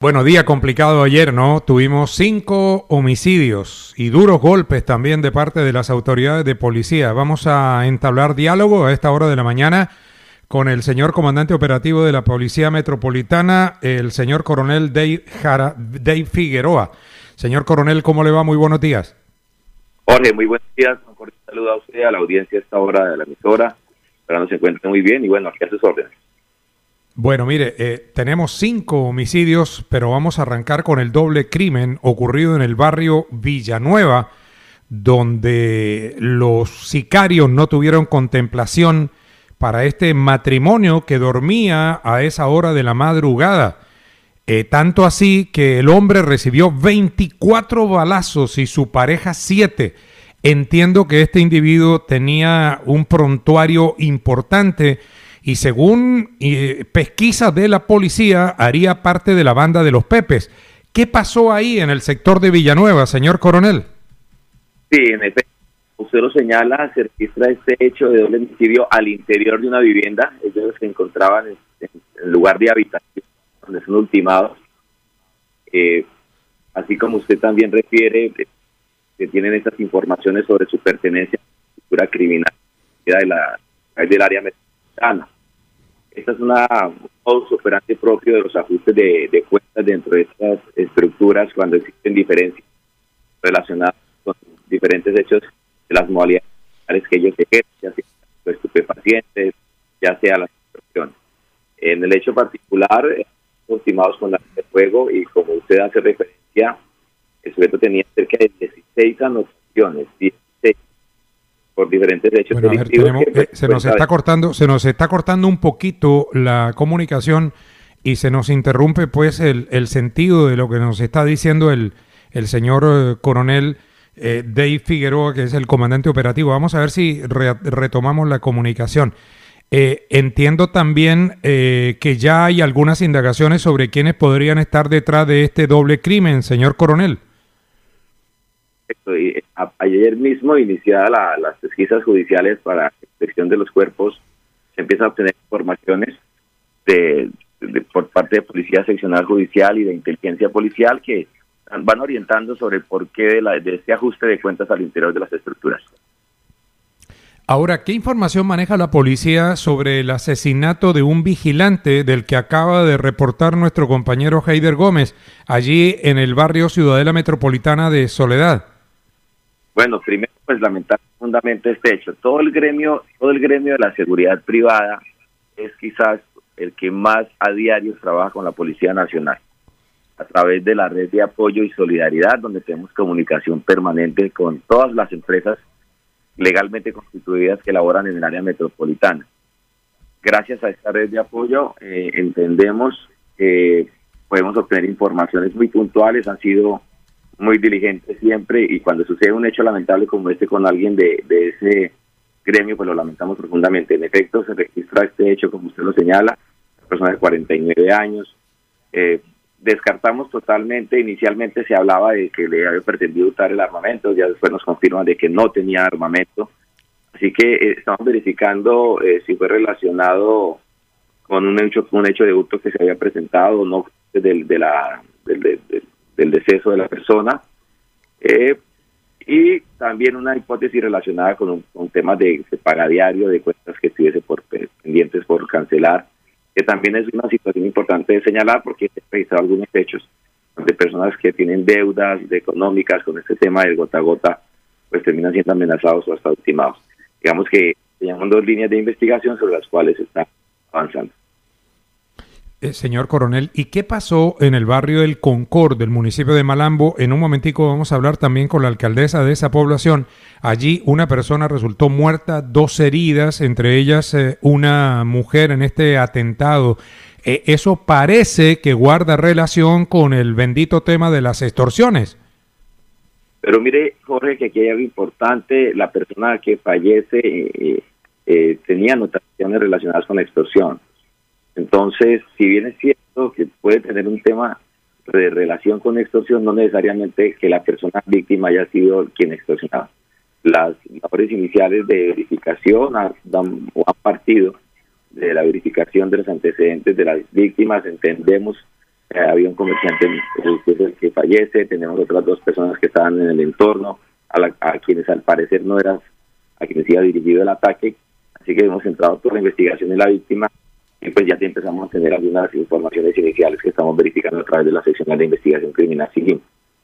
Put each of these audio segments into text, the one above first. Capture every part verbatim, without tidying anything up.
Bueno, día complicado ayer, ¿no? Tuvimos cinco homicidios y duros golpes también de parte de las autoridades de policía. Vamos a entablar diálogo a esta hora de la mañana con el señor comandante operativo de la Policía Metropolitana, el señor coronel Dave, Jara, Dave Figueroa. Señor coronel, ¿cómo le va? Muy buenos días. Jorge, muy buenos días. Un cordial saludo a usted, a la audiencia a esta hora de la emisora. Esperando se encuentre muy bien y bueno, aquí a sus órdenes. Bueno, mire, eh, tenemos cinco homicidios, pero vamos a arrancar con el doble crimen ocurrido en el barrio Villanueva, donde los sicarios no tuvieron contemplación para este matrimonio que dormía a esa hora de la madrugada. Eh, tanto así que el hombre recibió veinticuatro balazos y su pareja siete. Entiendo que este individuo tenía un prontuario importante y según eh, pesquisas de la policía haría parte de la banda de los Pepes. ¿Qué pasó ahí en el sector de Villanueva, señor coronel? Sí, en efecto, usted lo señala, se registra este hecho de doble homicidio al interior de una vivienda. Ellos se encontraban en, en el lugar de habitación donde son ultimados. Eh, así como usted también refiere eh, que tienen estas informaciones sobre su pertenencia a la estructura criminal de la, del área metropolitana. Esta es una un modus operandi propio de los ajustes de, de cuentas dentro de estas estructuras cuando existen diferencias relacionadas con diferentes hechos de las modalidades que ellos ejercen, ya sea los estupefacientes, ya sea las extorsiones. En el hecho particular, ultimados con la de fuego y como usted hace referencia, el sujeto tenía cerca de dieciséis anotaciones, dieciséis, por diferentes hechos bueno, a ver, tenemos, que, eh, se nos está cortando, se nos está cortando un poquito la comunicación y se nos interrumpe pues el, el sentido de lo que nos está diciendo el, el señor eh, coronel eh, Dave Figueroa, que es el comandante operativo. Vamos a ver si re, retomamos la comunicación. Eh, entiendo también eh, que ya hay algunas indagaciones sobre quiénes podrían estar detrás de este doble crimen, señor coronel. Ayer mismo iniciadas la, las pesquisas judiciales para la inspección de los cuerpos, se empieza a obtener informaciones de, de, por parte de Policía Seccional Judicial y de Inteligencia Policial que van orientando sobre el porqué de, la, de este ajuste de cuentas al interior de las estructuras. Ahora, ¿qué información maneja la policía sobre el asesinato de un vigilante del que acaba de reportar nuestro compañero Heider Gómez, allí en el barrio Ciudadela Metropolitana de Soledad? Bueno, primero, pues lamentar profundamente este hecho. Todo el gremio, todo el gremio de la seguridad privada es quizás el que más a diario trabaja con la Policía Nacional, a través de la red de apoyo y solidaridad, donde tenemos comunicación permanente con todas las empresas legalmente constituidas que laboran en el área metropolitana. Gracias a esta red de apoyo eh, entendemos que podemos obtener informaciones muy puntuales, han sido muy diligentes siempre y cuando sucede un hecho lamentable como este con alguien de, de ese gremio, pues lo lamentamos profundamente. En efecto, se registra este hecho, como usted lo señala, una persona de cuarenta y nueve años. Eh, descartamos totalmente, inicialmente se hablaba de que le había pretendido hurtar el armamento, ya después nos confirman de que no tenía armamento, así que eh, estamos verificando eh, si fue relacionado con un hecho un hecho de hurto que se había presentado o no del, de la, del, del, del deceso de la persona, eh, y también una hipótesis relacionada con, un, con temas de, de pagadiario, de cuentas que estuviese por pendientes por cancelar, que también es una situación importante de señalar porque se han registrado algunos hechos de personas que tienen deudas de económicas con este tema del gota a gota, pues terminan siendo amenazados o hasta ultimados. Digamos que tenemos dos líneas de investigación sobre las cuales se está avanzando. Eh, señor coronel, ¿y qué pasó en el barrio del Concord del municipio de Malambo? En un momentico vamos a hablar también con la alcaldesa de esa población. Allí una persona resultó muerta, dos heridas, entre ellas eh, una mujer en este atentado. Eh, eso parece que guarda relación con el bendito tema de las extorsiones. Pero mire, Jorge, que aquí hay algo importante. La persona que fallece eh, eh, tenía anotaciones relacionadas con la extorsión. Entonces, si bien es cierto que puede tener un tema de relación con extorsión, no necesariamente que la persona víctima haya sido quien extorsionaba. Las labores iniciales de verificación han, han, han partido de la verificación de los antecedentes de las víctimas. Entendemos eh, había un comerciante el, que es el que fallece, tenemos otras dos personas que estaban en el entorno, a, la, a quienes al parecer no eran a quienes iba dirigido el ataque, así que hemos entrado toda la investigación de la víctima y pues ya empezamos a tener algunas informaciones iniciales que estamos verificando a través de la seccional de investigación criminal SIGIN.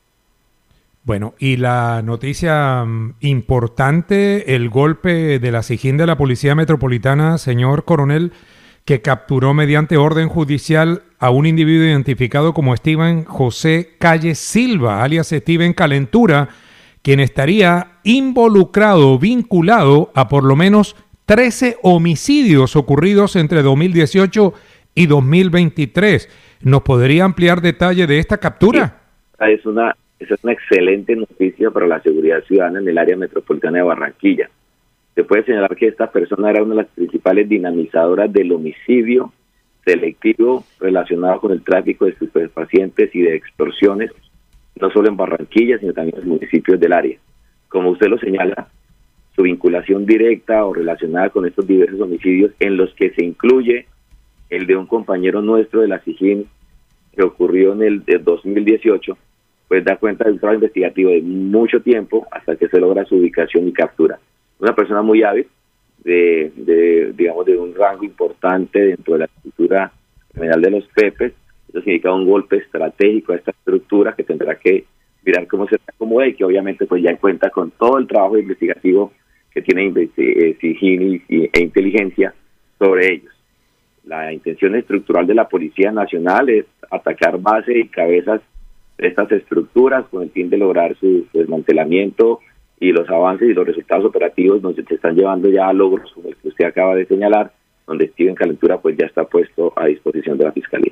Bueno, y la noticia um, importante, el golpe de la SIGIN de la Policía Metropolitana, señor coronel, que capturó mediante orden judicial a un individuo identificado como Steven José Calle Silva, alias Steven Calentura, quien estaría involucrado, vinculado a por lo menos trece homicidios ocurridos entre dos mil dieciocho y dos mil veintitrés. ¿Nos podría ampliar detalle de esta captura? Sí, es una, esa es una excelente noticia para la seguridad ciudadana en el área metropolitana de Barranquilla. Se puede señalar que esta persona era una de las principales dinamizadoras del homicidio selectivo relacionado con el tráfico de estupefacientes y de extorsiones, no solo en Barranquilla, sino también en los municipios del área. Como usted lo señala, su vinculación directa o relacionada con estos diversos homicidios, en los que se incluye el de un compañero nuestro de la SIGIN, que ocurrió en el de dos mil dieciocho, pues da cuenta de un trabajo investigativo de mucho tiempo hasta que se logra su ubicación y captura. Una persona muy hábil, de, de digamos, de un rango importante dentro de la estructura criminal de los Pepes. Eso significa un golpe estratégico a esta estructura que tendrá que mirar cómo se acomoda y que obviamente pues ya cuenta con todo el trabajo investigativo que tiene SIGIN e inteligencia sobre ellos. La intención estructural de la Policía Nacional es atacar base y cabezas de estas estructuras con el fin de lograr su, su desmantelamiento y los avances y los resultados operativos donde se están llevando ya a logros como el que usted acaba de señalar, donde Steven Calentura pues ya está puesto a disposición de la Fiscalía.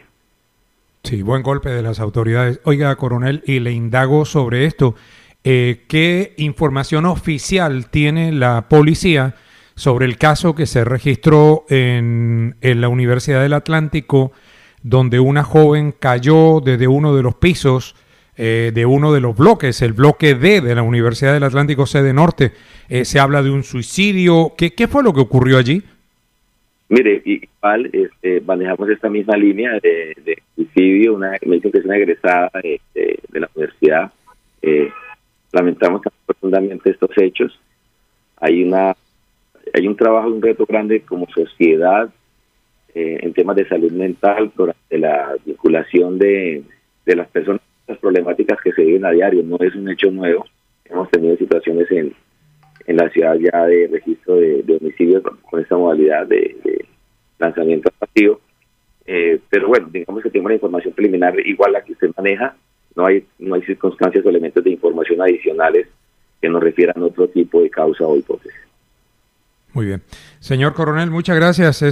Sí, buen golpe de las autoridades. Oiga, coronel, y le indago sobre esto. Eh, ¿Qué información oficial tiene la policía sobre el caso que se registró en, en la Universidad del Atlántico, donde una joven cayó desde uno de los pisos eh, de uno de los bloques, el bloque D de la Universidad del Atlántico, sede norte? Eh, se habla de un suicidio. ¿Qué, qué fue lo que ocurrió allí? Mire, igual este, manejamos esta misma línea de, de suicidio. Una, me dicen que es una egresada de, de, de la universidad. Eh, lamentamos profundamente estos hechos. Hay una hay un trabajo, un reto grande como sociedad eh, en temas de salud mental durante la vinculación de, de las personas, las problemáticas que se viven a diario. No es un hecho nuevo. Hemos tenido situaciones en en la ciudad ya de registro de, de homicidios con esta modalidad de, de lanzamiento pasivo. Eh, pero bueno, digamos que tenemos una información preliminar igual a la que usted maneja. No hay no hay circunstancias o elementos de información adicionales que nos refieran a otro tipo de causa o hipótesis. Muy bien. Señor coronel, muchas gracias.